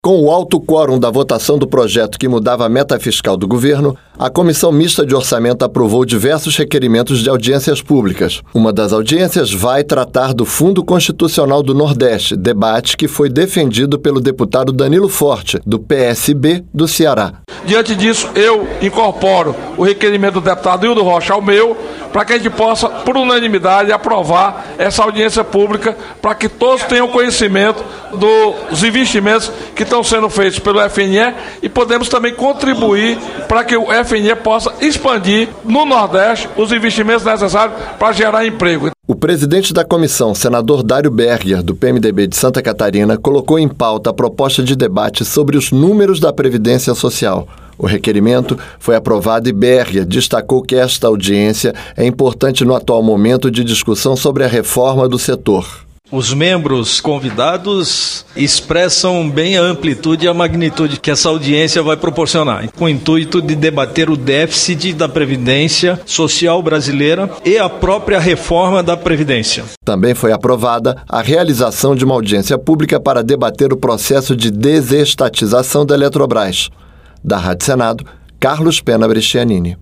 Com o alto quórum da votação do projeto que mudava a meta fiscal do governo, a Comissão Mista de Orçamento aprovou diversos requerimentos de audiências públicas. Uma das audiências vai tratar do Fundo Constitucional do Nordeste, debate que foi defendido pelo deputado Danilo Forte, do PSB do Ceará. Diante disso, eu incorporo o requerimento do deputado Hildo Rocha ao meu, para que a gente possa, por unanimidade, aprovar essa audiência pública, para que todos tenham conhecimento dos investimentos que estão sendo feitos pelo FNE e podemos também contribuir para que o FNE possa expandir no Nordeste os investimentos necessários para gerar emprego. O presidente da comissão, senador Dário Berger, do PMDB de Santa Catarina, colocou em pauta a proposta de debate sobre os números da Previdência Social. O requerimento foi aprovado e Berger destacou que esta audiência é importante no atual momento de discussão sobre a reforma do setor. Os membros convidados expressam bem a amplitude e a magnitude que essa audiência vai proporcionar, com o intuito de debater o déficit da Previdência Social brasileira e a própria reforma da Previdência. Também foi aprovada a realização de uma audiência pública para debater o processo de desestatização da Eletrobras. Da Rádio Senado, Carlos Pena Brescianini.